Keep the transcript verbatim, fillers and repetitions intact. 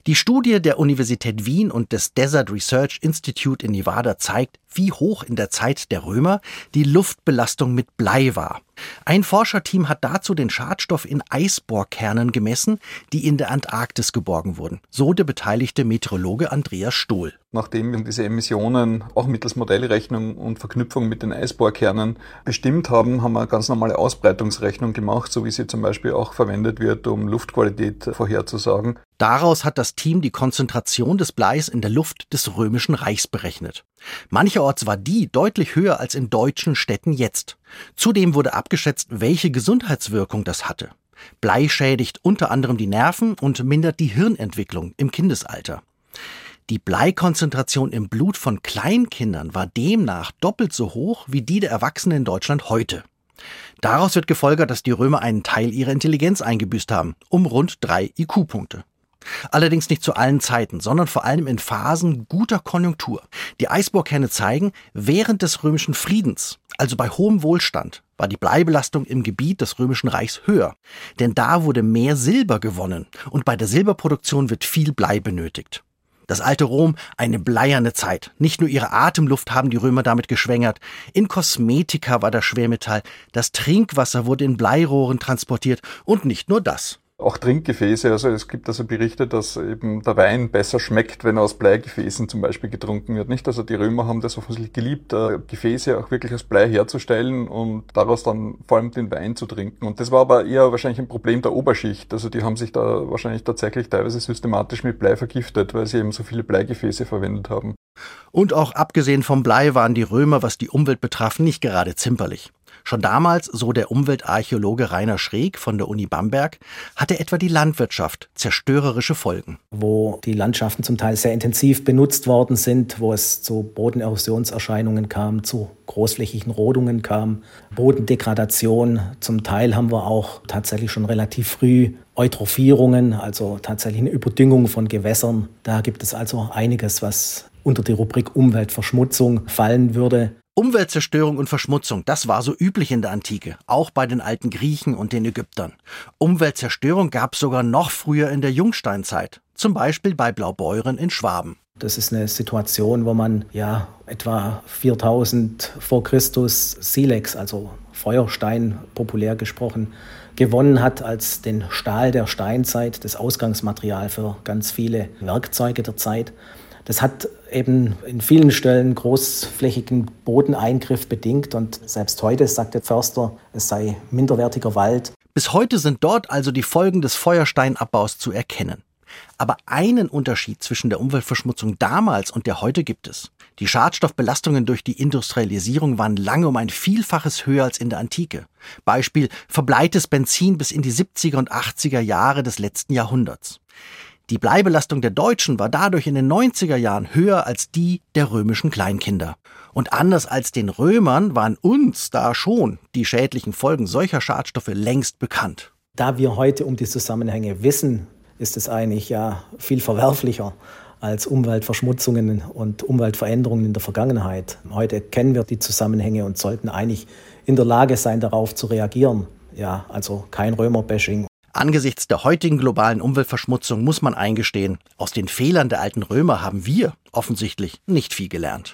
Die Studie der Universität Wien und des Desert Research Institute in Nevada zeigt, wie hoch in der Zeit der Römer die Luftbelastung mit Blei war. Ein Forscherteam hat dazu den Schadstoff in Eisbohrkernen gemessen, die in der Antarktis geborgen wurden. So der beteiligte Meteorologe Andreas Stohl. Nachdem wir diese Emissionen auch mittels Modellrechnung und Verknüpfung mit den Eisbohrkernen bestimmt haben, haben wir eine ganz normale Ausbreitungsrechnung gemacht, so wie sie zum Beispiel auch verwendet wird, um Luftqualität vorherzusagen. Daraus hat das Team die Konzentration des Bleis in der Luft des Römischen Reichs berechnet. Mancherorts war die deutlich höher als in deutschen Städten jetzt. Zudem wurde abgeschätzt, welche Gesundheitswirkung das hatte. Blei schädigt unter anderem die Nerven und mindert die Hirnentwicklung im Kindesalter. Die Bleikonzentration im Blut von Kleinkindern war demnach doppelt so hoch wie die der Erwachsenen in Deutschland heute. Daraus wird gefolgert, dass die Römer einen Teil ihrer Intelligenz eingebüßt haben, um rund drei I Q-Punkte. Allerdings nicht zu allen Zeiten, sondern vor allem in Phasen guter Konjunktur. Die Eisbohrkerne zeigen, während des Römischen Friedens, also bei hohem Wohlstand, war die Bleibelastung im Gebiet des Römischen Reichs höher. Denn da wurde mehr Silber gewonnen und bei der Silberproduktion wird viel Blei benötigt. Das alte Rom, eine bleierne Zeit. Nicht nur ihre Atemluft haben die Römer damit geschwängert. In Kosmetika war das Schwermetall. Das Trinkwasser wurde in Bleirohren transportiert. Und nicht nur das. Auch Trinkgefäße, also es gibt also Berichte, dass eben der Wein besser schmeckt, wenn er aus Bleigefäßen zum Beispiel getrunken wird, nicht? Also die Römer haben das offensichtlich geliebt, Gefäße auch wirklich aus Blei herzustellen und daraus dann vor allem den Wein zu trinken. Und das war aber eher wahrscheinlich ein Problem der Oberschicht. Also die haben sich da wahrscheinlich tatsächlich teilweise systematisch mit Blei vergiftet, weil sie eben so viele Bleigefäße verwendet haben. Und auch abgesehen vom Blei waren die Römer, was die Umwelt betraf, nicht gerade zimperlich. Schon damals, so der Umweltarchäologe Rainer Schreek von der Uni Bamberg, hatte etwa die Landwirtschaft zerstörerische Folgen. Wo die Landschaften zum Teil sehr intensiv benutzt worden sind, wo es zu Bodenerosionserscheinungen kam, zu großflächigen Rodungen kam, Bodendegradation. Zum Teil haben wir auch tatsächlich schon relativ früh Eutrophierungen, also tatsächlich eine Überdüngung von Gewässern. Da gibt es also einiges, was unter die Rubrik Umweltverschmutzung fallen würde. Umweltzerstörung und Verschmutzung, das war so üblich in der Antike, auch bei den alten Griechen und den Ägyptern. Umweltzerstörung gab es sogar noch früher in der Jungsteinzeit, zum Beispiel bei Blaubeuren in Schwaben. Das ist eine Situation, wo man ja etwa viertausend vor Christus Silex, also Feuerstein populär gesprochen, gewonnen hat als den Stahl der Steinzeit, das Ausgangsmaterial für ganz viele Werkzeuge der Zeit. Das hat eben in vielen Stellen großflächigen Bodeneingriff bedingt und selbst heute sagt der Förster, es sei minderwertiger Wald. Bis heute sind dort also die Folgen des Feuersteinabbaus zu erkennen. Aber einen Unterschied zwischen der Umweltverschmutzung damals und der heute gibt es. Die Schadstoffbelastungen durch die Industrialisierung waren lange um ein Vielfaches höher als in der Antike. Beispiel verbleites Benzin bis in die siebziger und achtziger Jahre des letzten Jahrhunderts. Die Bleibelastung der Deutschen war dadurch in den neunziger Jahren höher als die der römischen Kleinkinder. Und anders als den Römern waren uns da schon die schädlichen Folgen solcher Schadstoffe längst bekannt. Da wir heute um die Zusammenhänge wissen, ist es eigentlich ja viel verwerflicher als Umweltverschmutzungen und Umweltveränderungen in der Vergangenheit. Heute kennen wir die Zusammenhänge und sollten eigentlich in der Lage sein, darauf zu reagieren. Ja, also kein Römer-Bashing. Angesichts der heutigen globalen Umweltverschmutzung muss man eingestehen, aus den Fehlern der alten Römer haben wir offensichtlich nicht viel gelernt.